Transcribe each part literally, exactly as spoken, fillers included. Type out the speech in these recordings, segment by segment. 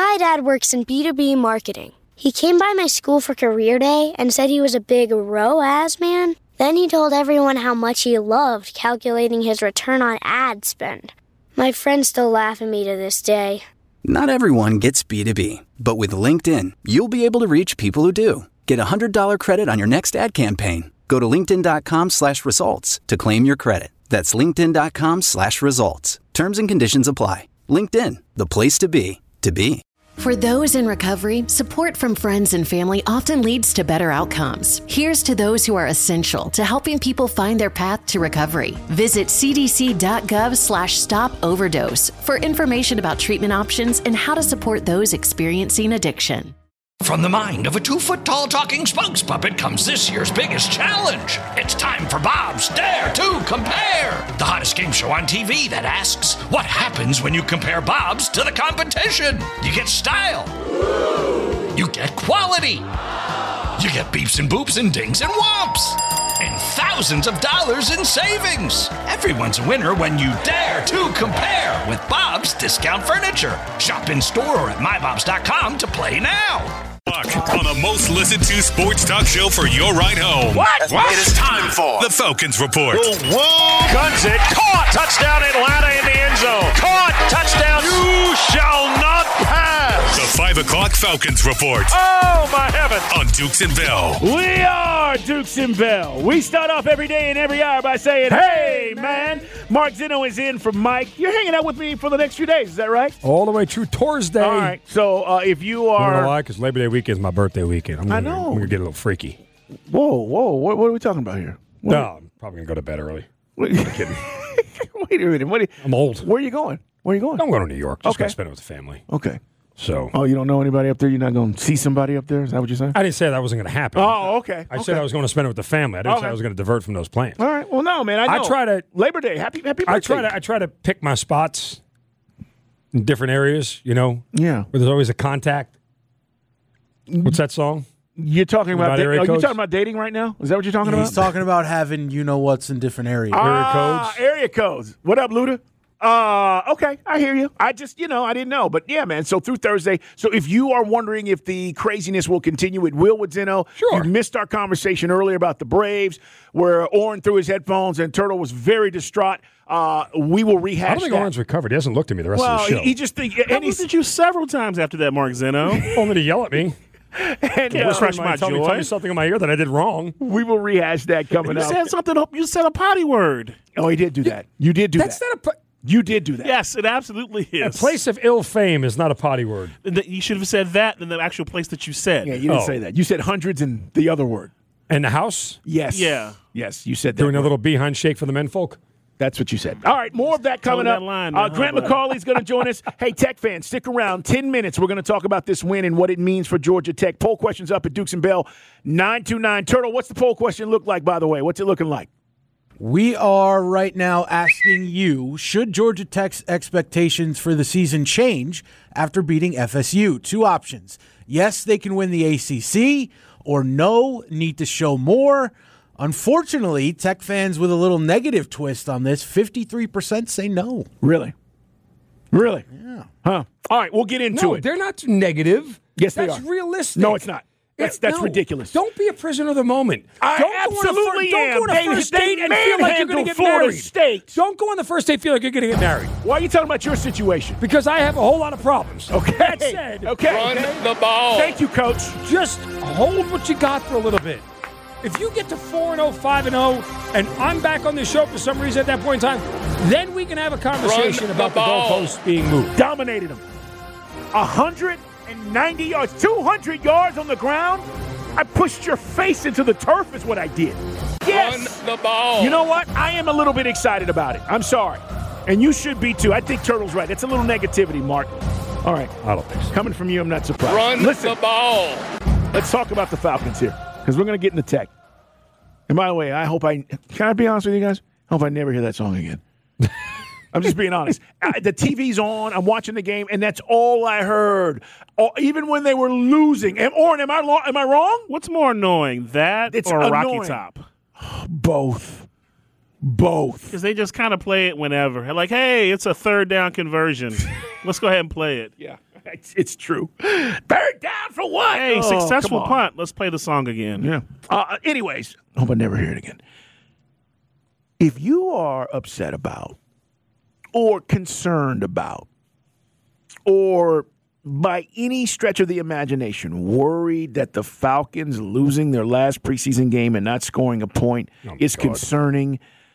My dad works in B two B marketing. He came by my school for career day and said he was a big R O A S man. Then he told everyone how much he loved calculating his return on ad spend. My friends still laugh at me to this day. Not everyone gets B two B, but with LinkedIn, you'll be able to reach people who do. Get a one hundred dollars credit on your next ad campaign. Go to linkedin.com slash results to claim your credit. That's linkedin.com slash results. Terms and conditions apply. LinkedIn, the place to be, to be. For those in recovery, support from friends and family often leads to better outcomes. Here's to those who are essential to helping people find their path to recovery. Visit cdc.gov slash stop overdose for information about treatment options and how to support those experiencing addiction. From the mind of a two-foot-tall talking spokes puppet comes this year's biggest challenge. It's time for Bob's Dare to Compare, the hottest game show on T V that asks, what happens when you compare Bob's to the competition? You get style. You get quality. You get beeps and boops and dings and whomps. And thousands of dollars in savings. Everyone's a winner when you dare to compare with Bob's Discount Furniture. Shop in store or at my bobs dot com to play now. On the most listened to sports talk show for your ride home. What? What? It is time for the Falcons Report. Whoa. Guns it. Caught. Touchdown Atlanta in the end zone. Caught. Touchdown. You shall not pass. The five o'clock Falcons Report. Oh, my heavens. On Dukes and Bell. We are Dukes and Bell. We start off every day and every hour by saying, hey, man. Mark Zeno is in for Mike. You're hanging out with me for the next few days. Is that right? All the way through Thursday. All right. So uh, if you are. You know why? Because Labor Day weekend is my birthday weekend. I'm gonna, I know. I'm going to get a little freaky. Whoa, whoa. What, what are we talking about here? What? No, I'm probably going to go to bed early. What, I'm kidding. Wait a minute. What are you, I'm old. Where are you going? Where are you going? I'm going to New York. Just Okay. going to spend it with the family. Okay. So. Oh, you don't know anybody up there? You're not going to see somebody up there? Is that what you're saying? I didn't say that wasn't going to happen. Oh, okay. I okay. said I was going to spend it with the family. I didn't Okay. say I was going to divert from those plans. All right. Well, no, man. I know. I try to. Labor Day. Happy, happy birthday. I try to. I try to pick my spots in different areas. You know. Yeah. Where there's always a contact. What's that song? You're talking about, About da- area are you codes? talking about dating right now? Is that what you're talking He's about? talking about having you know what's in different areas. Ah, codes? Area codes. What up, Luda? Uh, okay, I hear you. I just, you know, I didn't know. But yeah, man, so through Thursday. So if you are wondering if the craziness will continue, it will with Zeno. Sure. You missed our conversation earlier about the Braves, where Oren threw his headphones and Turtle was very distraught. Uh, we will rehash I don't think that. Oren's recovered. He hasn't looked at me the rest well, of the show. he, he just think, I and looked he's, at you several times after that, Mark Zeno. Only to yell at me. and, Yeah, uh, crush Tell my me- tell me, joy. tell me something in my ear that I did wrong. we will rehash that coming You up. said something. You said a potty word. Oh, he did do that. You did do That's that. not a. po- You did do that. Yes, it absolutely A is. place of ill fame is not a potty word. Th- You should have said that in the actual place that you said. Yeah, you didn't Oh. say that. You said hundreds and the other word. And the house Yes. Yeah. Yes, you said that. doing a word. little behind shake for the menfolk. That's what you said. All right, more of that coming Toe up. that line, uh, man. Grant How about McCauley's going to join us. Hey, Tech fans, stick around. Ten minutes. We're going to talk about this win and what it means for Georgia Tech. Poll questions up at Dukes and Bell, nine two nine. Turtle, what's the poll question look like, by the way? What's it looking like? We are right now asking you, should Georgia Tech's expectations for the season change after beating F S U? Two options. Yes, they can win the A C C, or no, need to show more. Unfortunately, Tech fans with a little negative twist on this, fifty-three percent say no. Really? Really? Yeah. Huh. All right, we'll get into No, it. they're not negative. Yes, they That's are. realistic. No, it's not. That's that's No. ridiculous. Don't be a prisoner of the moment. I don't go on a fir- absolutely don't am. go on a They- first they date and feel like you're going to manhandled get Florida married. State. Don't go on the first date feel like you're going to get married. Why are you talking about your situation? Because I have a whole lot of problems. Okay. That said, okay. Run okay. the ball. Thank you, Coach. just hold what you got for a little bit. If you get to four and oh, five and oh, and I'm back on the show for some reason at that point in time, then we can have a conversation Run about the the ball. goalposts being moved. Dominated them. one hundred ninety yards, two hundred yards on the ground. I pushed your face into the turf is what I did. Yes. Run the ball. You know what? I am a little bit excited about it. I'm sorry. And you should be too. I think Turtle's right. That's a little negativity, Mark. All right. I don't think so. Coming from you, I'm not surprised. Run Listen, the ball. let's talk about the Falcons here because we're going to get into Tech. And by the way, I hope I – can I be honest with you guys? I hope I never hear that song again. I'm just being honest. Uh, the T V's on. I'm watching the game, and that's all I heard. All, even when they were losing. Am, Oren, am I, lo- am I wrong? What's more annoying, that It's or annoying. Rocky Top? Both. Both. Because they just kind of play it whenever. Like, hey, it's a third down conversion. Let's go ahead and play it. Yeah. It's, it's true. Bear down for what? Hey, oh, successful punt. Let's play the song again. Yeah. Uh, anyways, I hope I never hear it again. If you are upset about or concerned about or by any stretch of the imagination worried that the Falcons losing their last preseason game and not scoring a point oh is God. concerning,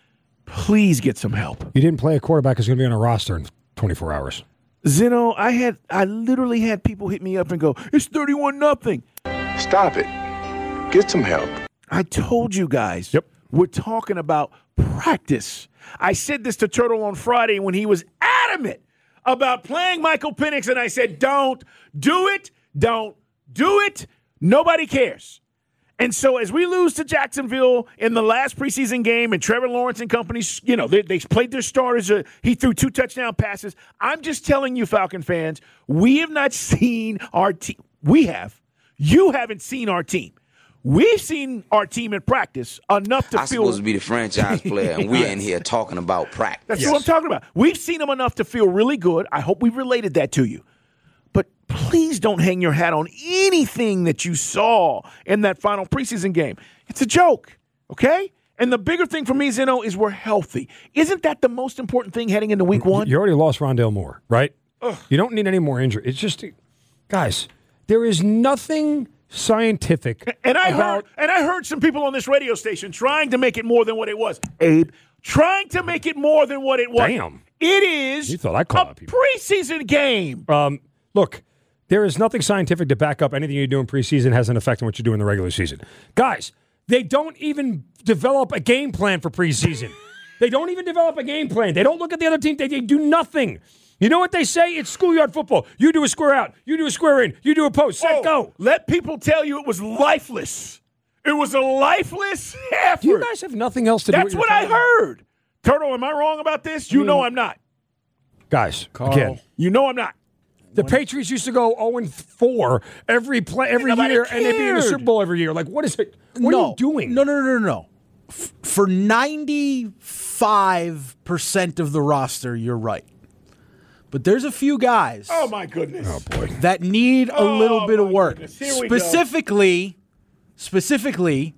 please get some help. You didn't play a quarterback who's going to be on a roster in twenty-four hours. Zeno, I had I literally had people hit me up and go, it's thirty-one nothing. Stop it. Get some help. I told you guys. Yep. We're talking about practice. I said this to Turtle on Friday when he was adamant about playing Michael Penix, and I said, don't do it. Don't do it. Nobody cares. And so as we lose to Jacksonville in the last preseason game and Trevor Lawrence and company, you know, they, they played their starters. Uh, he threw two touchdown passes. I'm just telling you, Falcon fans, we have not seen our team. We have. You haven't seen our team. We've seen our team in practice enough to I'm feel. I'm supposed to be the franchise player, and we're in here talking about practice. That's yes. what I'm talking about. We've seen them enough to feel really good. I hope we've related that to you. But please don't hang your hat on anything that you saw in that final preseason game. It's a joke, okay? And the bigger thing for me, Zeno, is we're healthy. Isn't that the most important thing heading into week one? You already lost Rondale Moore, right? Ugh. You don't need any more injury. It's just, guys, there is nothing scientific and I about, heard and I heard some people on this radio station trying to make it more than what it was. Abe, trying to make it more than what it was. Damn. It is you thought I called a people. preseason game. Um, look, there is nothing scientific to back up anything you do in preseason has an effect on what you do in the regular season. Guys, they don't even develop a game plan for preseason. They don't even develop a game plan. They don't look at the other team. They, they do nothing. You know what they say? It's schoolyard football. You do a square out. You do a square in. You do a post. Set, oh, go. Let people tell you it was lifeless. It was a lifeless effort. You guys have nothing else to do. That's what I heard. Turtle, am I wrong about this? You I mean, know I'm not. Guys, Carl, again. You know I'm not. The Patriots used to go oh and four every play every year, cared. and they'd be in the Super Bowl every year. Like, what is it? What no, are you doing? No, no, no, no, no. F- for ninety-five percent of the roster, you're right. But there's a few guys. Oh, my goodness. Oh, boy. That need a oh, little bit of work. Specifically, go. specifically,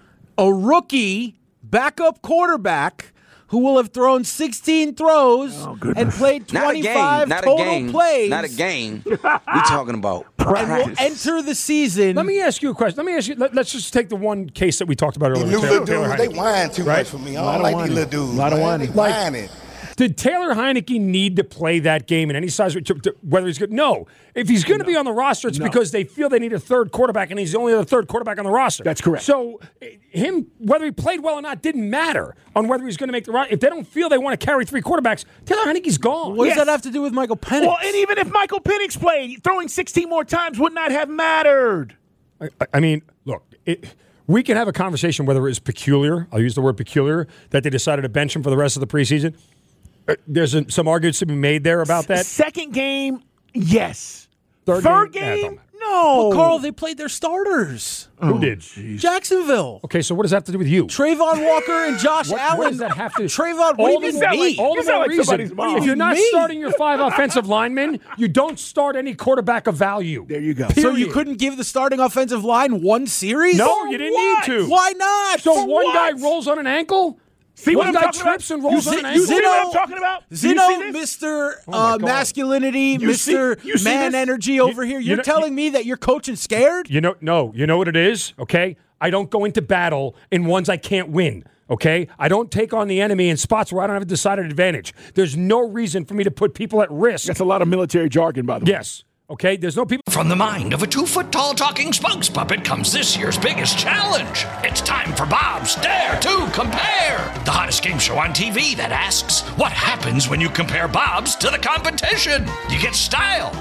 a rookie backup quarterback who will have thrown sixteen throws oh, and played twenty-five not total a game. plays. Not a game. We're talking about practice. And will enter the season. Let me ask you a question. Let me ask you. Let, let's just take the one case that we talked about earlier. These Taylor, little Taylor dudes, they Heineke, whine too right? much for me. I don't like these little dudes. A lot of whining. Like, whining. Did Taylor Heineke need to play that game in any size, to, to, whether he's good? No. If he's going to no. be on the roster, it's no. because they feel they need a third quarterback, and he's only the third quarterback on the roster. That's correct. So him, whether he played well or not, didn't matter on whether he's going to make the roster. If they don't feel they want to carry three quarterbacks, Taylor Heineke's gone. What yes. does that have to do with Michael Penix? Well, and even if Michael Penix played, throwing sixteen more times would not have mattered. I, I mean, look, it, we can have a conversation whether it's peculiar. I'll use the word peculiar, that they decided to bench him for the rest of the preseason. There's a, some arguments to be made there about that. Second game, yes. Third, Third game, game, yeah, no. But Carl, they played their starters. Who oh, did? Geez. Jacksonville. Okay, so what does that have to do with you? Trayvon Walker and Josh what, Allen. What does that have to do? Trayvon, what all do you the, mean me? Like, all the more like reason. If you're not me? starting your five offensive linemen, you don't start any quarterback of value. There you go. So you couldn't give the starting offensive line one series? No, you didn't what? need to. Why not? So For one what? guy rolls on an ankle? See one what guy I'm trips about? and rolls you on see, an ankle? You see what I'm talking about? Zeno, Mister Oh uh, masculinity, You Mister see- you see man this? energy You- over here. you You're know- telling me that you're coaching scared? You know, no. You know what it is, okay? I don't go into battle in ones I can't win, okay? I don't take on the enemy in spots where I don't have a decided advantage. There's no reason for me to put people at risk. That's a lot of military jargon, by the way. Yes. Okay, there's no people. From the mind of a two-foot-tall talking spokes puppet comes this year's biggest challenge. It's time for Bob's Dare to Compare, the hottest game show on T V that asks, what happens when you compare Bob's to the competition? You get style.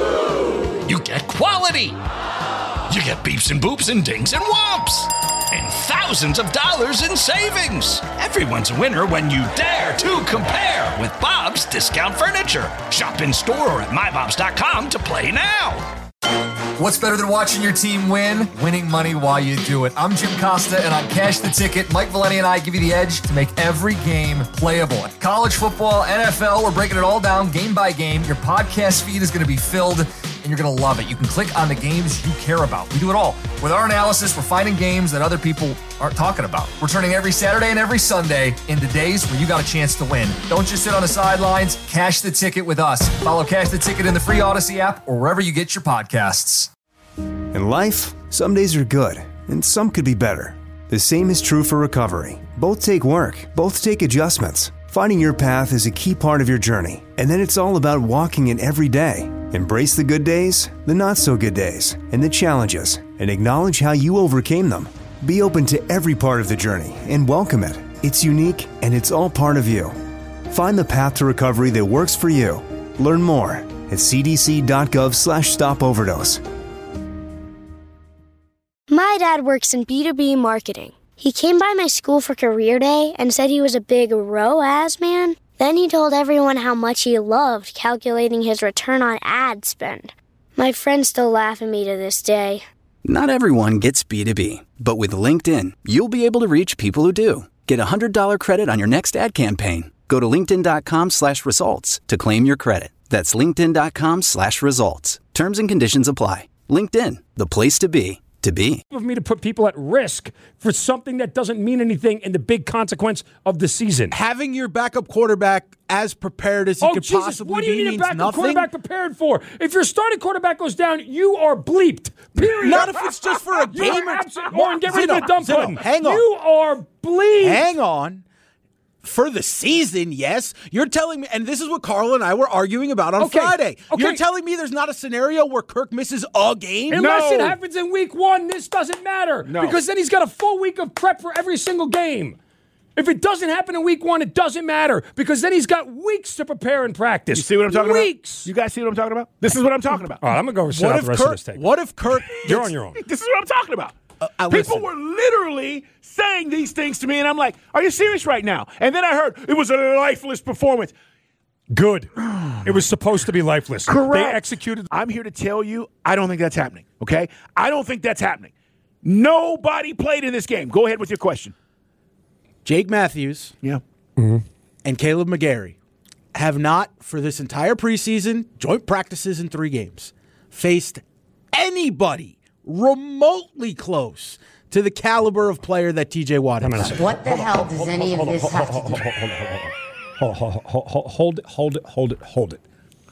You get quality. You get beeps and boops and dings and whomps. And thousands of dollars in savings. Everyone's a winner when you dare to compare with Bob's Discount Furniture. Shop in store or at my bobs dot com to play now. What's better than watching your team win? Winning money while you do it. I'm Jim Costa, and on Cash the Ticket, Mike Valeni and I give you the edge to make every game playable. College football, N F L, we're breaking it all down game by game. Your podcast feed is going to be filled and you're going to love it. You can click on the games you care about. We do it all. With our analysis, we're finding games that other people aren't talking about. We're turning every Saturday and every Sunday into days where you got a chance to win. Don't just sit on the sidelines. Cash the ticket with us. Follow Cash the Ticket in the free Odyssey app or wherever you get your podcasts. In life, some days are good, and some could be better. The same is true for recovery. Both take work, both take adjustments. Finding your path is a key part of your journey, and then it's all about walking it every day. Embrace the good days, the not-so-good days, and the challenges, and acknowledge how you overcame them. Be open to every part of the journey and welcome it. It's unique, and it's all part of you. Find the path to recovery that works for you. Learn more at cdc.gov slash stop overdose. My dad works in B two B marketing. He came by my school for career day and said he was a big R O A S man. Then he told everyone how much he loved calculating his return on ad spend. My friends still laugh at me to this day. Not everyone gets B two B, but with LinkedIn, you'll be able to reach people who do. Get a one hundred dollars credit on your next ad campaign. Go to linkedin.com slash results to claim your credit. That's linkedin.com slash results. Terms and conditions apply. LinkedIn, the place to be, to be. Of me to put people at risk for something that doesn't mean anything in the big consequence of the season. Having your backup quarterback as prepared as he oh, could Jesus, possibly what do you be need means a backup nothing. quarterback prepared for? If your starting quarterback goes down, you are bleeped. Period. Not if it's just for a you game. Are absent. Or get rid of the dump Zeno, button. hang on. You are bleeped. Hang on. For the season, yes. You're telling me, and this is what Carl and I were arguing about on okay. Friday. Okay. You're telling me there's not a scenario where Kirk misses a game? Unless no. it happens in week one, this doesn't matter. No. Because then he's got a full week of prep for every single game. If it doesn't happen in week one, it doesn't matter. Because then he's got weeks to prepare and practice. You see what I'm talking weeks. about? You guys see what I'm talking about? This is what I'm talking about. All right, I'm going to go sit what out if the rest Kirk, of this take. What if Kirk... You're on your own. This is what I'm talking about. Uh, uh, People listen. were literally saying these things to me, and I'm like, are you serious right now? And then I heard it was a lifeless performance. Good. It was supposed to be lifeless. Correct. They executed. I'm here to tell you, I don't think that's happening, okay? I don't think that's happening. Nobody played in this game. Go ahead with your question. Jake Matthews yeah. Mm-hmm. and Caleb McGarry have not, for this entire preseason, joint practices in three games, faced anybody remotely close to the caliber of player that T J Watt is. What the hell does any of this have to do? Hold, hold, hold, hold, hold it, hold it, hold it, hold it.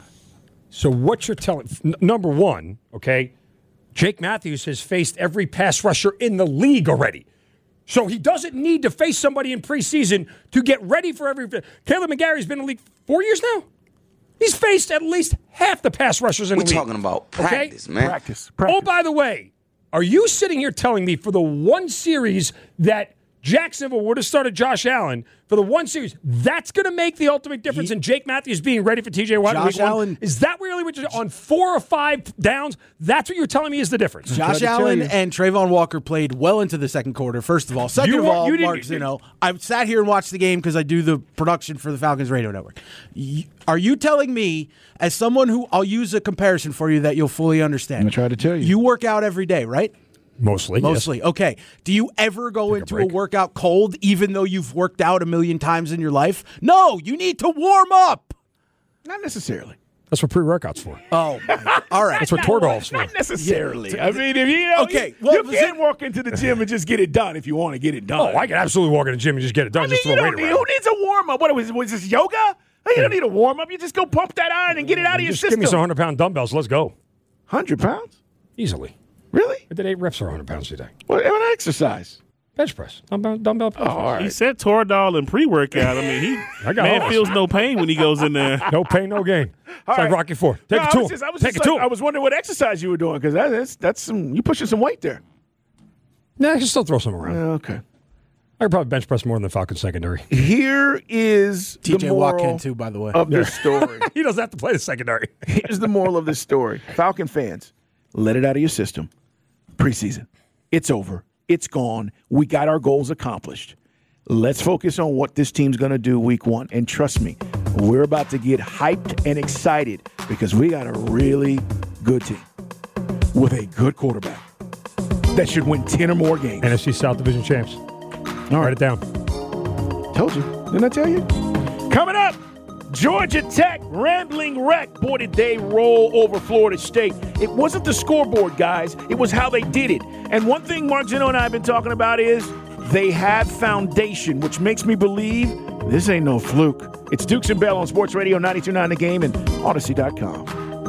So what you're telling, n- number one, okay, Jake Matthews has faced every pass rusher in the league already. So he doesn't need to face somebody in preseason to get ready for every. Caleb McGarry's been in the league four years now. He's faced at least half the pass rushers in We're the league. We're talking about practice, okay? man. Practice, practice. Oh, by the way, are you sitting here telling me for the one series that Jacksonville would have started Josh Allen for the one series, that's going to make the ultimate difference he, in Jake Matthews being ready for T J Watt? Josh Allen. Is that really what you're on four or five downs? That's what you're telling me is the difference. Josh Allen and Trayvon Walker played well into the second quarter, first of all. Second you of want, all, you Mark Zeno, I sat here and watched the game because I do the production for the Falcons Radio Network. Are you telling me, as someone who, I'll use a comparison for you that you'll fully understand. I'm trying to tell you. You work out every day, right? Mostly. Mostly. Yes. Okay. Do you ever go Take into a, a workout cold even though you've worked out a million times in your life? No, you need to warm up. Not necessarily. That's what pre-workout's for. Oh, all right. That's what Toradol's for. Not necessarily. Yeah. I mean, if you know, okay, you, well, you can't walk into the gym and just get it done if you want to get it done. Oh, I can absolutely walk in the gym and just get it done. I mean, just throw you weight don't need, around. who needs a warm up? What was, was this yoga? You don't need a warm up. You just go pump that iron and get it out of your just system. Give me some hundred pound dumbbells. Let's go. Hundred pounds? Easily. Really? I did eight reps for hundred pounds today. What an exercise? Bench press. Dumbbell, dumbbell press. Oh, all right. He said Toradol and pre-workout. I mean, he I got man all feels no pain when he goes in there. No pain, no gain. It's All like right. Rocky Four. Take no, it to I was him. just, I was Take just it like, to I him. was wondering what exercise you were doing because that, that's that's some you pushing some weight there. Nah, I can still throw some around. Yeah, okay. I could probably bench press more than the Falcons secondary. Here is T J the Watt moral can too, by the way. of this story. He doesn't have to play the secondary. Here's the moral of this story. Falcon fans, let it out of your system. Preseason. It's over. It's gone. We got our goals accomplished. Let's focus on what this team's going to do week one. And trust me, we're about to get hyped and excited because we got a really good team with a good quarterback that should win ten or more games. N F C South Division champs. All right. Write it down. Told you. Didn't I tell you? Coming up, Georgia Tech, rambling wreck. Boy, did they roll over Florida State. It wasn't the scoreboard, guys. It was how they did it. And one thing Mark Zeno and I have been talking about is they have foundation, which makes me believe this ain't no fluke. It's Dukes and Bell on Sports Radio ninety-two point nine The Game and Odyssey dot com.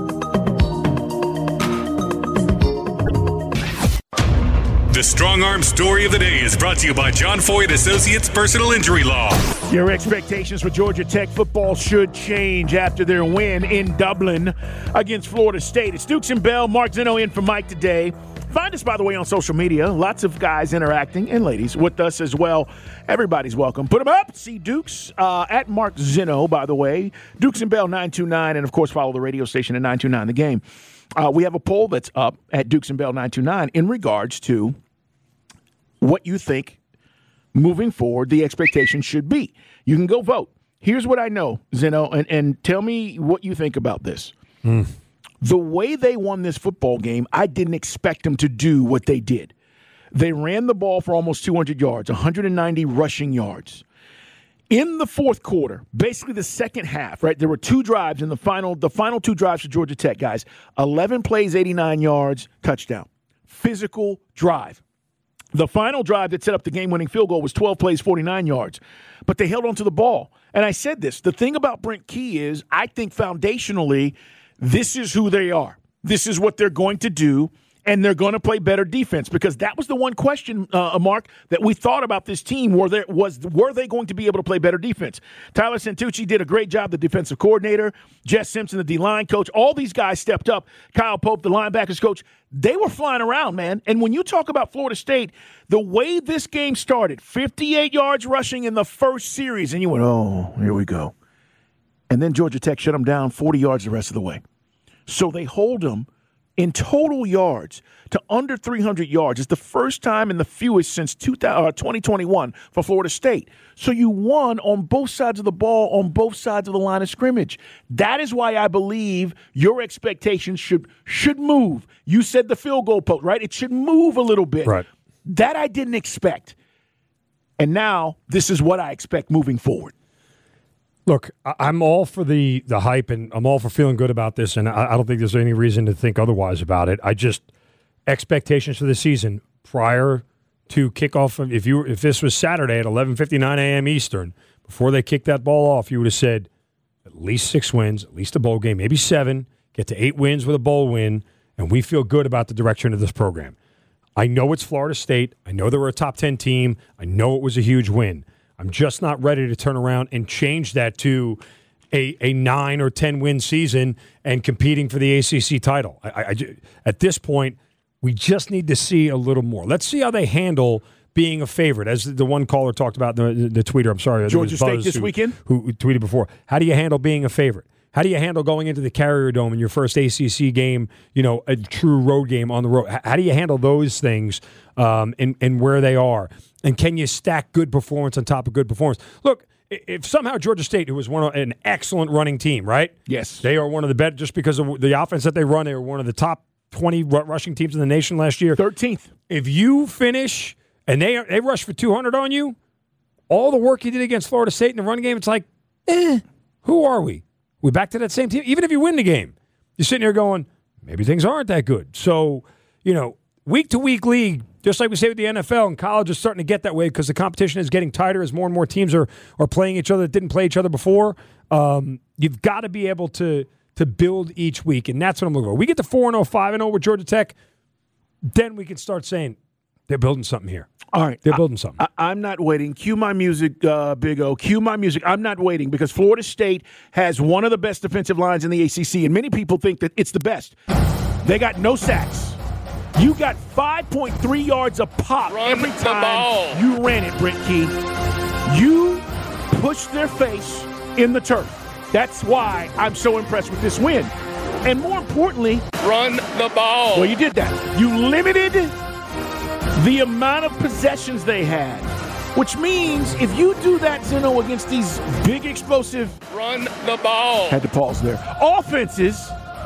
The Strong Arm Story of the Day is brought to you by John Foy Associates Personal Injury Law. Your expectations for Georgia Tech football should change after their win in Dublin against Florida State. It's Dukes and Bell. Mark Zeno in for Mike today. Find us, by the way, on social media. Lots of guys interacting, and ladies, with us as well. Everybody's welcome. Put them up. See Dukes uh, at Mark Zeno, by the way. Dukes and Bell nine two nine, and, of course, follow the radio station at nine two nine The Game. Uh, we have a poll that's up at Dukes and Bell nine two nine in regards to what you think moving forward the expectation should be. You can go vote. Here's what I know, Zeno, and, and tell me what you think about this. Mm. The way they won this football game, I didn't expect them to do what they did. They ran the ball for almost two hundred yards, one hundred ninety rushing yards. In the fourth quarter, basically the second half, right, there were two drives in the final, the final two drives for Georgia Tech, guys. eleven plays, eighty-nine yards, touchdown. Physical drive. The final drive that set up the game-winning field goal was twelve plays, forty-nine yards. But they held on to the ball. And I said this. The thing about Brent Key is I think foundationally this is who they are. This is what they're going to do, and they're going to play better defense because that was the one question, uh, Mark, that we thought about this team. Were, there, was, were they going to be able to play better defense? Tyler Santucci did a great job, the defensive coordinator. Jess Simpson, the D-line coach. All these guys stepped up. Kyle Pope, the linebackers coach. They were flying around, man. And when you talk about Florida State, the way this game started, fifty-eight yards rushing in the first series, and you went, oh, here we go. And then Georgia Tech shut them down forty yards the rest of the way. So they hold them in total yards to under three hundred yards. It's the first time and the fewest since twenty twenty-one for Florida State. So you won on both sides of the ball, on both sides of the line of scrimmage. That is why I believe your expectations should should move. You said the field goal post, right? It should move a little bit. Right. That I didn't expect. And now this is what I expect moving forward. Look, I'm all for the, the hype, and I'm all for feeling good about this, and I, I don't think there's any reason to think otherwise about it. I just expectations for the season prior to kickoff. If you if this was Saturday at eleven fifty-nine a.m. Eastern, before they kicked that ball off, you would have said at least six wins, at least a bowl game, maybe seven, get to eight wins with a bowl win, and we feel good about the direction of this program. I know it's Florida State. I know they were a top ten team. I know it was a huge win. I'm just not ready to turn around and change that to a, a nine or ten win season and competing for the A C C title. I, I, at this point, we just need to see a little more. Let's see how they handle being a favorite, as the one caller talked about, the, the, the tweeter, I'm sorry. Georgia State this who, weekend? Who tweeted before. How do you handle being a favorite? How do you handle going into the Carrier Dome in your first A C C game, you know, a true road game on the road? How do you handle those things um, and, and where they are? And can you stack good performance on top of good performance? Look, if somehow Georgia State, who was one of, an excellent running team, right? Yes. They are one of the better, just because of the offense that they run, they were one of the top twenty rushing teams in the nation last year. thirteenth. If you finish and they they rush for two hundred on you, all the work you did against Florida State in the run game, it's like, eh, who are we? We back to that same team? Even if you win the game, you're sitting here going, maybe things aren't that good. So, you know, week-to-week league, just like we say with the N F L, and college is starting to get that way because the competition is getting tighter as more and more teams are are playing each other that didn't play each other before. Um, you've got to be able to to build each week, and that's what I'm looking for. We get to four and oh, five and oh with Georgia Tech, then we can start saying they're building something here. All right. They're building something. I, I'm not waiting. Cue my music, uh, Big O. Cue my music. I'm not waiting because Florida State has one of the best defensive lines in the A C C, and many people think that it's the best. They got no sacks. You got five point three yards a pop Run every the time ball. you ran it, Brent Key. You pushed their face in the turf. That's why I'm so impressed with this win. And more importantly, run the ball. Well, you did that. You limited the amount of possessions they had, which means if you do that, Zeno, against these big explosive run the ball. Had to pause there. Offenses,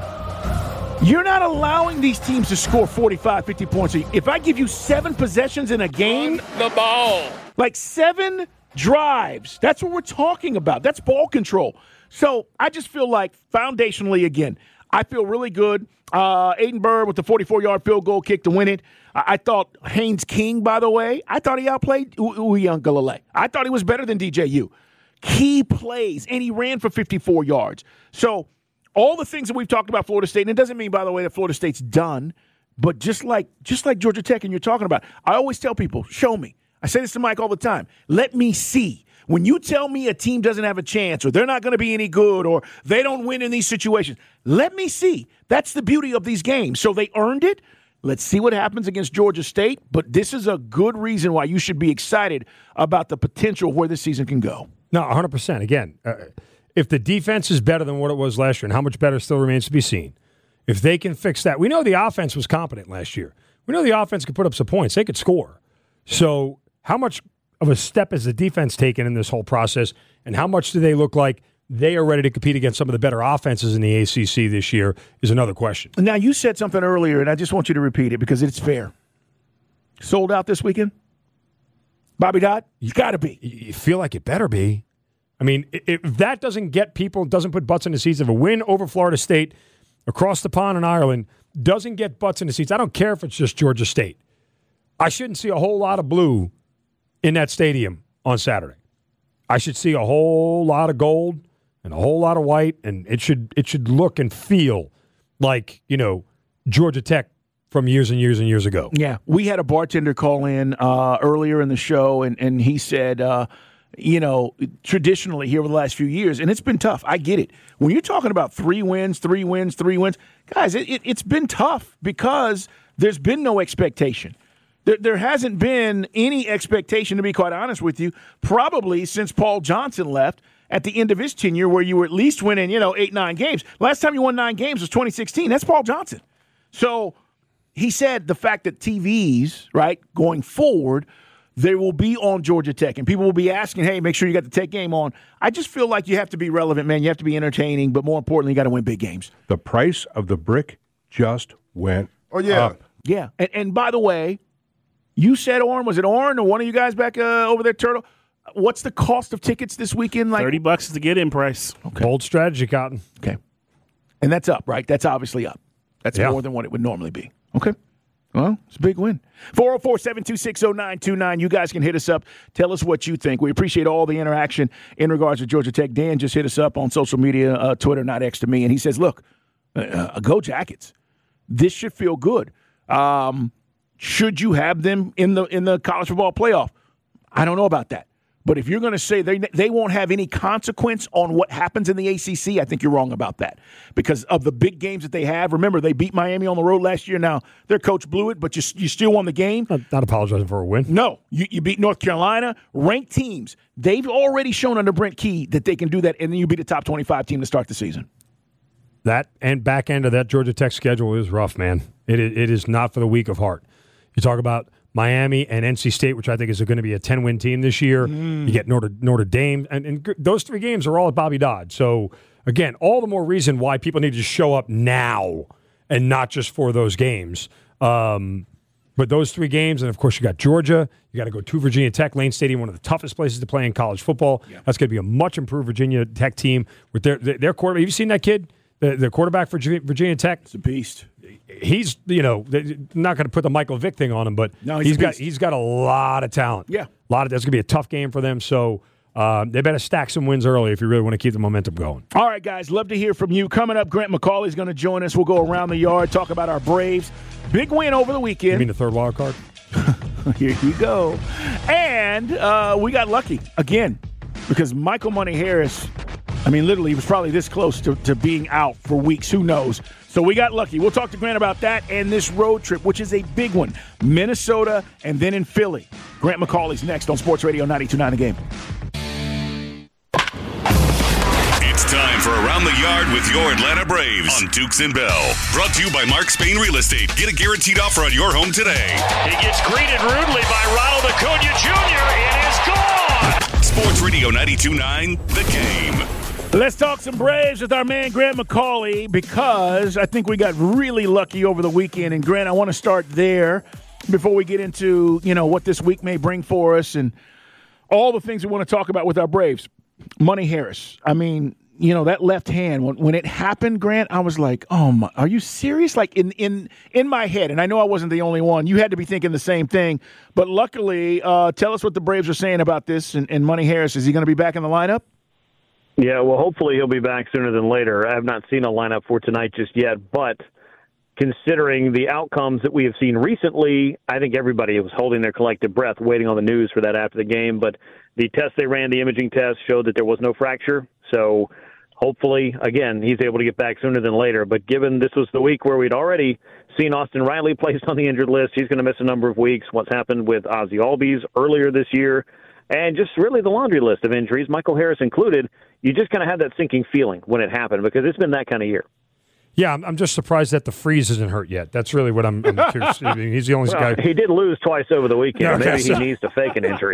you're not allowing these teams to score forty-five, fifty points. If I give you seven possessions in a game, run the ball. Like seven drives, that's what we're talking about. That's ball control. So I just feel like foundationally, again, I feel really good. Uh, Aiden Bird with the forty-four-yard field goal kick to win it. I, I thought Haynes King, by the way, I thought he outplayed Uiagalelei. I thought he was better than D J U. Key plays, and he ran for fifty-four yards. So all the things that we've talked about Florida State, and it doesn't mean, by the way, that Florida State's done, but just like just like Georgia Tech and you're talking about, I always tell people, show me. I say this to Mike all the time. Let me see. When you tell me a team doesn't have a chance or they're not going to be any good or they don't win in these situations, let me see. That's the beauty of these games. So they earned it. Let's see what happens against Georgia State. But this is a good reason why you should be excited about the potential of where this season can go. No, one hundred percent. Again, uh, if the defense is better than what it was last year, and how much better still remains to be seen, if they can fix that. We know the offense was competent last year. We know the offense could put up some points. They could score. So how much of a step has the defense taken in this whole process, and how much do they look like they are ready to compete against some of the better offenses in the A C C this year is another question. Now, you said something earlier, and I just want you to repeat it because it's fair. Sold out this weekend? Bobby Dodd? You got to be. You feel like it better be. I mean, if that doesn't get people, doesn't put butts in the seats, if a win over Florida State across the pond in Ireland doesn't get butts in the seats, I don't care if it's just Georgia State. I shouldn't see a whole lot of blue in that stadium on Saturday. I should see a whole lot of gold and a whole lot of white, and it should it should look and feel like, you know, Georgia Tech from years and years and years ago. Yeah. We had a bartender call in uh, earlier in the show, and, and he said, uh, you know, traditionally here over the last few years, and it's been tough. I get it. When you're talking about three wins, three wins, three wins, guys, it, it, it's been tough because there's been no expectation. There, there hasn't been any expectation, to be quite honest with you, probably since Paul Johnson left at the end of his tenure, where you were at least winning, you know, eight, nine games. Last time you won nine games was twenty sixteen. That's Paul Johnson. So he said the fact that T Vs, right, going forward, they will be on Georgia Tech, and people will be asking, hey, make sure you got the Tech game on. I just feel like you have to be relevant, man. You have to be entertaining, but more importantly, you got to win big games. The price of the brick just went oh, yeah. up. Yeah. And, and by the way, you said Orrin. Was it Orrin or one of you guys back uh, over there, Turtle? What's the cost of tickets this weekend? Like thirty bucks is the get-in price. Okay. Bold strategy, Cotton. Okay. And that's up, right? That's obviously up. That's yeah. more than what it would normally be. Okay. Well, it's a big win. four oh four, seven two six, oh nine two nine. You guys can hit us up. Tell us what you think. We appreciate all the interaction in regards to Georgia Tech. Dan just hit us up on social media, uh, Twitter, not X to me, and he says, look, uh, uh, go Jackets. This should feel good. Um, should you have them in the in the college football playoff? I don't know about that. But if you're going to say they they won't have any consequence on what happens in the A C C, I think you're wrong about that. Because of the big games that they have. Remember, they beat Miami on the road last year. Now, their coach blew it, but you, you still won the game. I'm not apologizing for a win. No. You, you beat North Carolina. Ranked teams. They've already shown under Brent Key that they can do that, and then you beat a top twenty-five team to start the season. That and back end of that Georgia Tech schedule is rough, man. It It is not for the weak of heart. You talk about Miami and N C State, which I think is going to be a ten-win team this year. Mm. You get Notre, Notre Dame. And, and those three games are all at Bobby Dodd. So, again, all the more reason why people need to show up now and not just for those games. Um, but those three games, and, of course, you got Georgia. You got to go to Virginia Tech. Lane Stadium, one of the toughest places to play in college football. Yeah. That's going to be a much-improved Virginia Tech team. With their, their, their quarterback. Have you seen that kid? The, the quarterback for Virginia Tech? It's a beast. He's, you know, not going to put the Michael Vick thing on him, but no, he's, he's got he's got a lot of talent. Yeah, a lot of that's going to be a tough game for them. So uh, they better stack some wins early if you really want to keep the momentum going. All right, guys, love to hear from you. Coming up, Grant McCauley is going to join us. We'll go around the yard, talk about our Braves. Big win over the weekend. You mean the third wild card? Here you go. And uh, we got lucky again because Michael Money Harris. I mean, literally, he was probably this close to, to being out for weeks. Who knows? So we got lucky. We'll talk to Grant about that and this road trip, which is a big one. Minnesota and then in Philly. Grant McCauley's next on Sports Radio ninety-two point nine The Game. It's time for Around the Yard with your Atlanta Braves on Dukes and Bell. Brought to you by Mark Spain Real Estate. Get a guaranteed offer on your home today. He gets greeted rudely by Ronald Acuna Junior It is gone. Sports Radio ninety-two point nine The Game. Let's talk some Braves with our man Grant McCauley because I think we got really lucky over the weekend. And, Grant, I want to start there before we get into, you know, what this week may bring for us and all the things we want to talk about with our Braves. Money Harris. I mean, you know, that left hand, when, when it happened, Grant, I was like, oh, my, are you serious? Like in, in, in my head, and I know I wasn't the only one, you had to be thinking the same thing. But luckily, uh, tell us what the Braves are saying about this. And, and Money Harris, is he going to be back in the lineup? Yeah, well, hopefully he'll be back sooner than later. I have not seen a lineup for tonight just yet, but considering the outcomes that we have seen recently, I think everybody was holding their collective breath, waiting on the news for that after the game. But the test they ran, the imaging test, showed that there was no fracture. So hopefully, again, he's able to get back sooner than later. But given this was the week where we'd already seen Austin Riley placed on the injured list, he's going to miss a number of weeks. What's happened with Ozzie Albies earlier this year, and just really the laundry list of injuries, Michael Harris included, you just kind of had that sinking feeling when it happened because it's been that kind of year. Yeah, I'm, I'm just surprised that the freeze isn't hurt yet. That's really what I'm, I'm curious. I mean, he's the only well, guy. He did lose twice over the weekend. No, okay, Maybe so. he needs to fake an injury.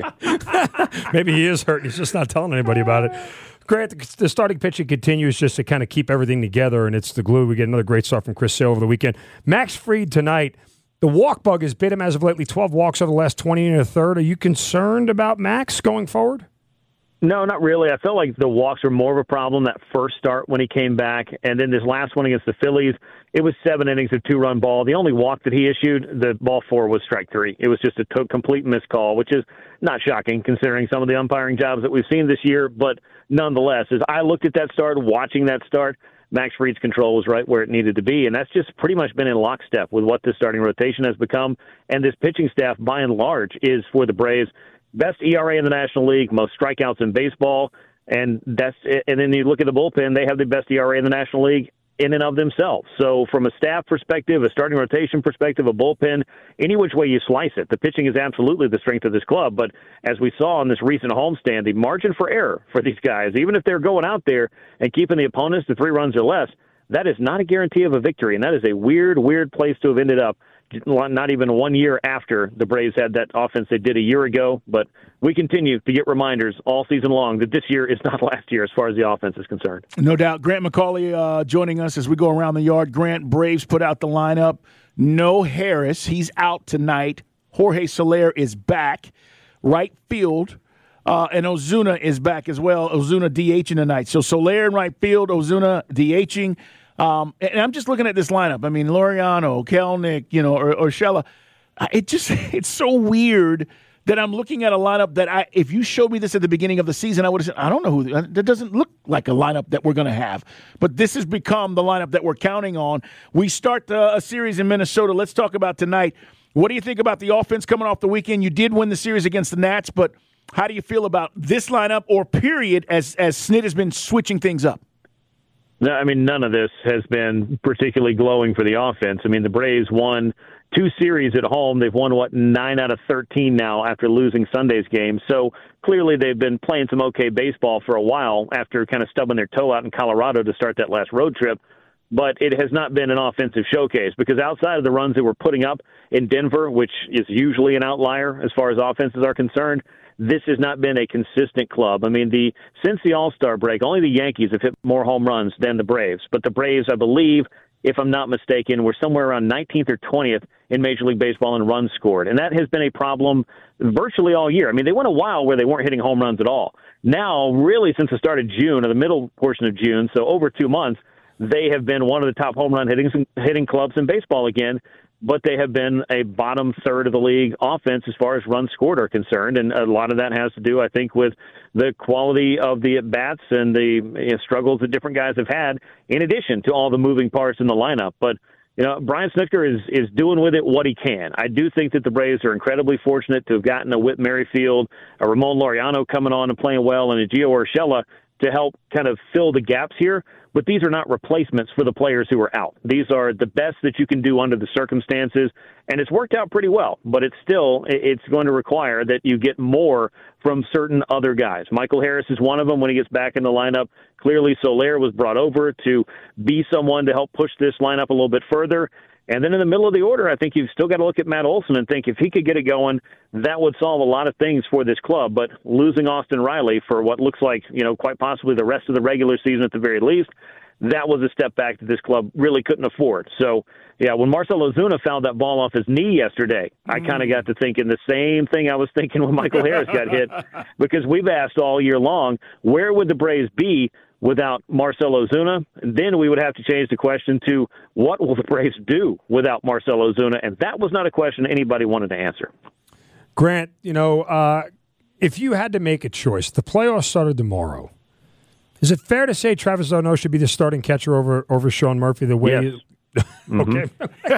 Maybe he is hurt. He's just not telling anybody about it. Grant, the, the starting pitching continues just to kind of keep everything together, and it's the glue. We get another great start from Chris Sale over the weekend. Max Fried tonight, the walk bug has bit him as of lately, twelve walks over the last twenty and a third. Are you concerned about Max going forward? No, not really. I felt like the walks were more of a problem that first start when he came back. And then this last one against the Phillies, it was seven innings of two-run ball. The only walk that he issued, the ball four, was strike three. It was just a to- complete missed call, which is not shocking considering some of the umpiring jobs that we've seen this year. But nonetheless, as I looked at that start, watching that start, Max Fried's control was right where it needed to be. And that's just pretty much been in lockstep with what this starting rotation has become. And this pitching staff, by and large, is for the Braves best E R A in the National League, most strikeouts in baseball, and that's it. And then you look at the bullpen; they have the best E R A in the National League in and of themselves. So, from a staff perspective, a starting rotation perspective, a bullpen, any which way you slice it, the pitching is absolutely the strength of this club. But as we saw in this recent homestand, the margin for error for these guys, even if they're going out there and keeping the opponents to three runs or less, that is not a guarantee of a victory, and that is a weird, weird place to have ended up. Not even one year after the Braves had that offense they did a year ago. But we continue to get reminders all season long that this year is not last year as far as the offense is concerned. No doubt. Grant McCauley uh, joining us as we go around the yard. Grant, Braves put out the lineup. No Harris. He's out tonight. Jorge Soler is back. Right field. Uh, and Ozuna is back as well. Ozuna DHing tonight. So Soler in right field, Ozuna DHing. Um, and I'm just looking at this lineup. I mean, Laureano, Kelenic, you know, or, or Urshela. It just, it's so weird that I'm looking at a lineup that I, if you showed me this at the beginning of the season, I would have said, I don't know who, that doesn't look like a lineup that we're going to have. But this has become the lineup that we're counting on. We start uh, a series in Minnesota. Let's talk about tonight. What do you think about the offense coming off the weekend? You did win the series against the Nats, but how do you feel about this lineup or period as, as Snit has been switching things up? No, I mean, none of this has been particularly glowing for the offense. I mean, the Braves won two series at home. They've won, what, nine out of thirteen now after losing Sunday's game. So clearly they've been playing some okay baseball for a while after kind of stubbing their toe out in Colorado to start that last road trip. But it has not been an offensive showcase because outside of the runs they were putting up in Denver, which is usually an outlier as far as offenses are concerned, this has not been a consistent club. I mean, the since the All-Star break, only the Yankees have hit more home runs than the Braves. But the Braves, I believe, if I'm not mistaken, were somewhere around nineteenth or twentieth in Major League Baseball in runs scored. And that has been a problem virtually all year. I mean, they went a while where they weren't hitting home runs at all. Now, really, since the start of June, or the middle portion of June, so over two months, they have been one of the top home run hitting, hitting clubs in baseball again. But they have been a bottom third of the league offense as far as runs scored are concerned. And a lot of that has to do, I think, with the quality of the at-bats and the you know, struggles that different guys have had, in addition to all the moving parts in the lineup. But, you know, Brian Snitker is, is doing with it what he can. I do think that the Braves are incredibly fortunate to have gotten a Whit Merrifield, a Ramon Laureano coming on and playing well, and a Gio Urshela to help kind of fill the gaps here. But these are not replacements for the players who are out. These are the best that you can do under the circumstances, and it's worked out pretty well. But it's still, it's going to require that you get more from certain other guys. Michael Harris is one of them when he gets back in the lineup. Clearly, Soler was brought over to be someone to help push this lineup a little bit further. And then in the middle of the order, I think you've still got to look at Matt Olson and think if he could get it going, that would solve a lot of things for this club. But losing Austin Riley for what looks like, you know, quite possibly the rest of the regular season at the very least, that was a step back that this club really couldn't afford. So, yeah, when Marcell Ozuna fouled that ball off his knee yesterday, I kind of got to thinking the same thing I was thinking when Michael Harris got hit, because we've asked all year long, where would the Braves be without Marcell Ozuna, then we would have to change the question to what will the Braves do without Marcell Ozuna, and that was not a question anybody wanted to answer. Grant, you know, uh, if you had to make a choice, the playoffs started tomorrow. Is it fair to say Travis d'Arnaud should be the starting catcher over over Sean Murphy the way yes. you... Okay.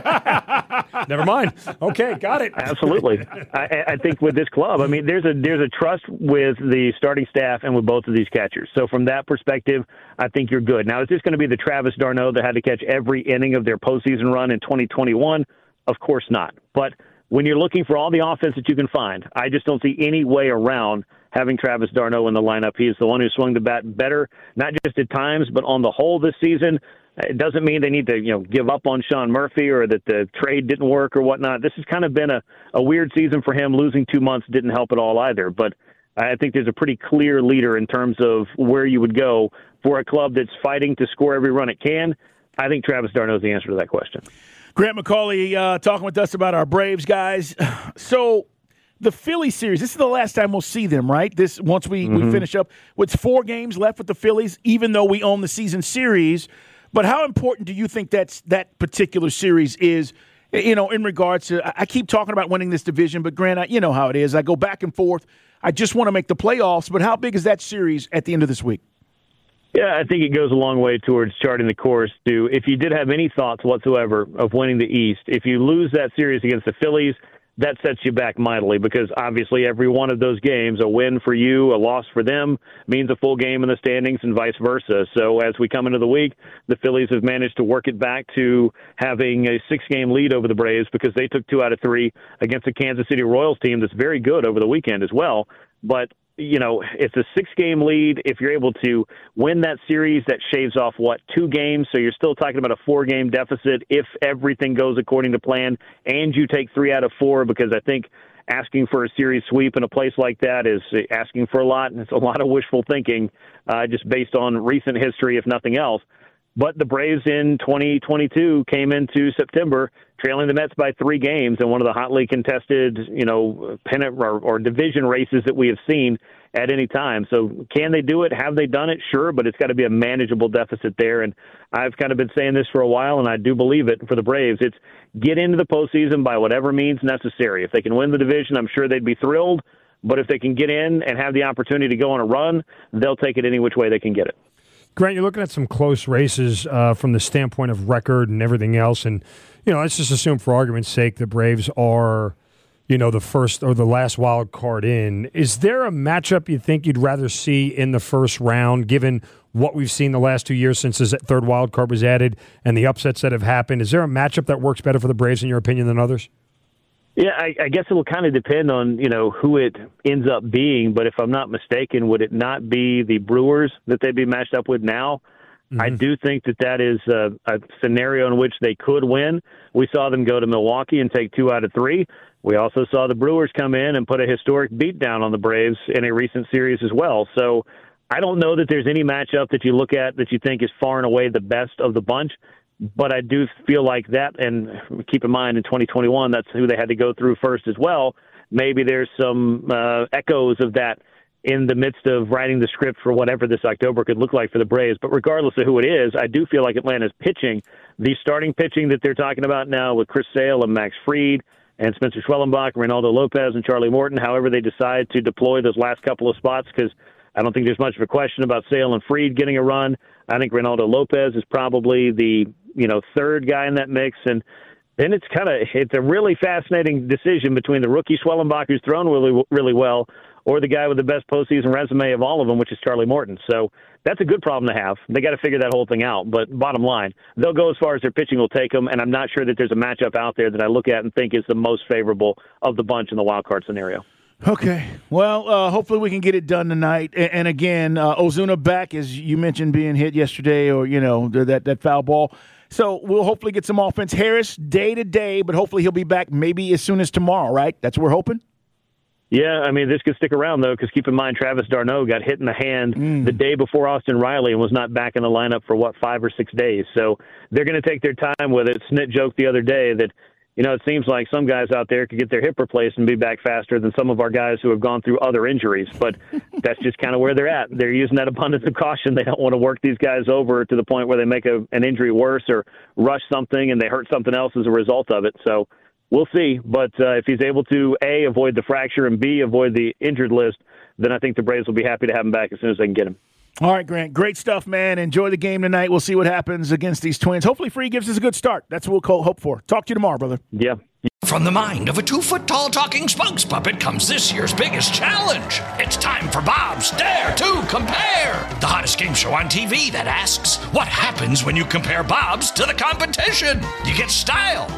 Never mind. Okay, got it. Absolutely. I, I think with this club, I mean, there's a there's a trust with the starting staff and with both of these catchers. So from that perspective, I think you're good. Now, is this going to be the Travis d'Arnaud that had to catch every inning of their postseason run in twenty twenty-one? Of course not. But when you're looking for all the offense that you can find, I just don't see any way around having Travis d'Arnaud in the lineup. He is the one who swung the bat better, not just at times, but on the whole this season. It doesn't mean they need to, you know, give up on Sean Murphy or that the trade didn't work or whatnot. This has kind of been a, a weird season for him. Losing two months didn't help at all either. But I think there's a pretty clear leader in terms of where you would go for a club that's fighting to score every run it can. I think Travis d'Arnaud is the answer to that question. Grant McCauley uh, talking with us about our Braves, guys. So the Phillies series, this is the last time we'll see them, right? This once we, mm-hmm. we finish up. With four games left with the Phillies, even though we own the season series. But how important do you think that's that particular series is, you know, in regards to – I keep talking about winning this division, but, Grant, I, you know how it is. I go back and forth. I just want to make the playoffs. But how big is that series at the end of this week? Yeah, I think it goes a long way towards charting the course to, if you did have any thoughts whatsoever of winning the East, if you lose that series against the Phillies, that sets you back mightily because obviously every one of those games, a win for you, a loss for them, means a full game in the standings and vice versa. So as we come into the week, the Phillies have managed to work it back to having a six-game lead over the Braves because they took two out of three against the Kansas City Royals team that's very good over the weekend as well. But you know, it's a six-game lead. If you're able to win that series, that shaves off, what, two games? So you're still talking about a four-game deficit if everything goes according to plan and you take three out of four, because I think asking for a series sweep in a place like that is asking for a lot, and it's a lot of wishful thinking uh, just based on recent history, if nothing else. But the Braves in twenty twenty-two came into September trailing the Mets by three games in one of the hotly contested, you know, pennant or, or division races that we have seen at any time. So can they do it? Have they done it? Sure, but it's got to be a manageable deficit there. And I've kind of been saying this for a while, and I do believe it for the Braves. It's get into the postseason by whatever means necessary. If they can win the division, I'm sure they'd be thrilled. But if they can get in and have the opportunity to go on a run, they'll take it any which way they can get it. Grant, you're looking at some close races uh, from the standpoint of record and everything else. And, you know, let's just assume for argument's sake the Braves are, you know, the first or the last wild card in. Is there a matchup you think you'd rather see in the first round, given what we've seen the last two years since this third wild card was added and the upsets that have happened? Is there a matchup that works better for the Braves, in your opinion, than others? Yeah, I, I guess it will kind of depend on, you know, who it ends up being. But if I'm not mistaken, would it not be the Brewers that they'd be matched up with now? Mm-hmm. I do think that that is a, a scenario in which they could win. We saw them go to Milwaukee and take two out of three. We also saw the Brewers come in and put a historic beatdown on the Braves in a recent series as well. So I don't know that there's any matchup that you look at that you think is far and away the best of the bunch. But I do feel like that, and keep in mind in twenty twenty-one, that's who they had to go through first as well. Maybe there's some uh, echoes of that in the midst of writing the script for whatever this October could look like for the Braves. But regardless of who it is, I do feel like Atlanta's pitching, the starting pitching that they're talking about now with Chris Sale and Max Fried and Spencer Schwellenbach, Reynaldo Lopez and Charlie Morton, however they decide to deploy those last couple of spots, because I don't think there's much of a question about Sale and Fried getting a run. I think Reynaldo Lopez is probably the, you know, third guy in that mix. And then it's kind of, it's a really fascinating decision between the rookie Schwellenbach, who's thrown really, really well, or the guy with the best postseason resume of all of them, which is Charlie Morton. So that's a good problem to have. They got to figure that whole thing out. But bottom line, they'll go as far as their pitching will take them. And I'm not sure that there's a matchup out there that I look at and think is the most favorable of the bunch in the wild card scenario. Okay. Well, uh, hopefully we can get it done tonight. And, and again, uh, Ozuna back, as you mentioned, being hit yesterday, or, you know, that, that foul ball. So we'll hopefully get some offense. Harris, day to day, but hopefully he'll be back maybe as soon as tomorrow, right? That's what we're hoping? Yeah, I mean, this could stick around, though, because keep in mind, Travis d'Arnaud got hit in the hand mm. the day before Austin Riley and was not back in the lineup for, what, five or six days. So they're going to take their time with it. Snit joked the other day that you know, it seems like some guys out there could get their hip replaced and be back faster than some of our guys who have gone through other injuries. But that's just kind of where they're at. They're using that abundance of caution. They don't want to work these guys over to the point where they make a, an injury worse or rush something and they hurt something else as a result of it. So we'll see. But uh, if he's able to, A, avoid the fracture, and B, avoid the injured list, then I think the Braves will be happy to have him back as soon as they can get him. All right, Grant. Great stuff, man. Enjoy the game tonight. We'll see what happens against these Twins. Hopefully Free gives us a good start. That's what we'll hope for. Talk to you tomorrow, brother. Yeah. From the mind of a two-foot-tall talking spokes puppet comes this year's biggest challenge. It's time for Bob's Dare to Compare, the hottest game show on T V that asks, what happens when you compare Bob's to the competition? You get style.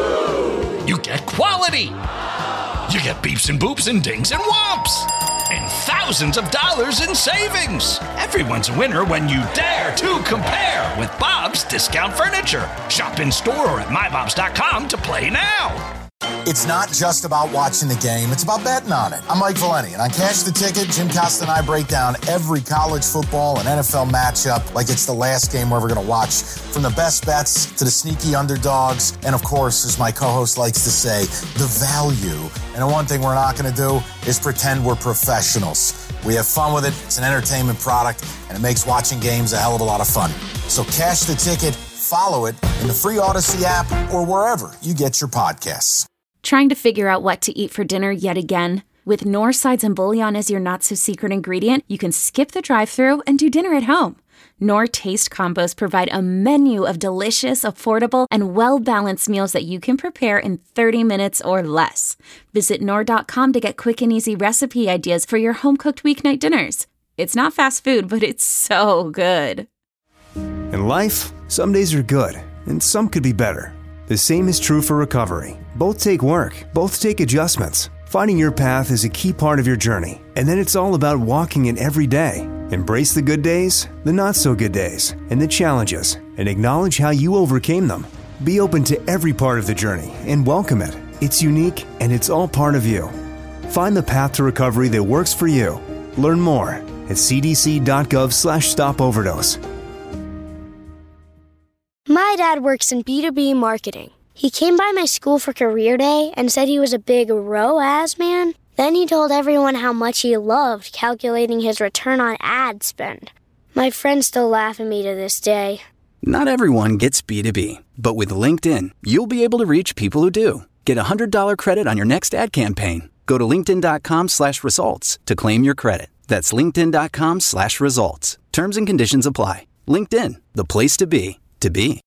You get quality. You get beeps and boops and dings and whomps. And thousands of dollars in savings. Everyone's a winner when you dare to compare with Bob's Discount Furniture. Shop in store or at my bobs dot com to play now. It's not just about watching the game, it's about betting on it. I'm Mike Valeni, and on Cash the Ticket, Jim Costa and I break down every college football and N F L matchup like it's the last game we're ever going to watch. From the best bets to the sneaky underdogs, and of course, as my co-host likes to say, the value. And the one thing we're not going to do is pretend we're professionals. We have fun with it, it's an entertainment product, and it makes watching games a hell of a lot of fun. So Cash the Ticket, follow it in the free Odyssey app or wherever you get your podcasts. Trying to figure out what to eat for dinner yet again? With Knorr sides and bouillon as your not-so-secret ingredient, you can skip the drive-thru and do dinner at home. Knorr Taste Combos provide a menu of delicious, affordable, and well-balanced meals that you can prepare in thirty minutes or less. Visit Knorr dot com to get quick and easy recipe ideas for your home-cooked weeknight dinners. It's not fast food, but it's so good. In life, some days are good, and some could be better. The same is true for recovery. Both take work, both take adjustments. Finding your path is a key part of your journey, and then it's all about walking it every day. Embrace the good days, the not-so-good days, and the challenges, and acknowledge how you overcame them. Be open to every part of the journey and welcome it. It's unique, and it's all part of you. Find the path to recovery that works for you. Learn more at c d c dot gov slash stop overdose. My dad works in B two B marketing. He came by my school for career day and said he was a big R O A S man. Then he told everyone how much he loved calculating his return on ad spend. My friends still laugh at me to this day. Not everyone gets B two B, but with LinkedIn, you'll be able to reach people who do. Get a one hundred dollars credit on your next ad campaign. Go to linkedin dot com slash results to claim your credit. That's linkedin dot com slash results. Terms and conditions apply. LinkedIn, the place to be, to be.